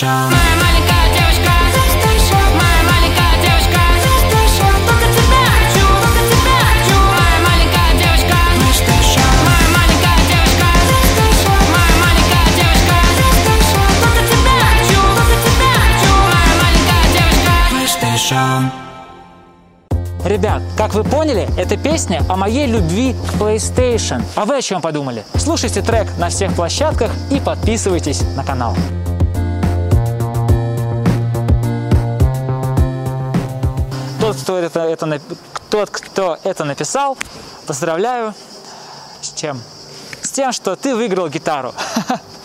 PlayStation. Моя маленькая девочка, моя маленькая девочка, только тебя хочу, моя маленькая девочка, моя маленькая девочка, моя маленькая девочка, только тебя хочу, моя маленькая девочка, PlayStation. Ребят, как вы поняли, эта песня о моей любви к PlayStation. А вы о чем подумали? Слушайте трек на всех площадках и подписывайтесь на канал. Тот, кто это написал, поздравляю с чем? С тем, что ты выиграл гитару.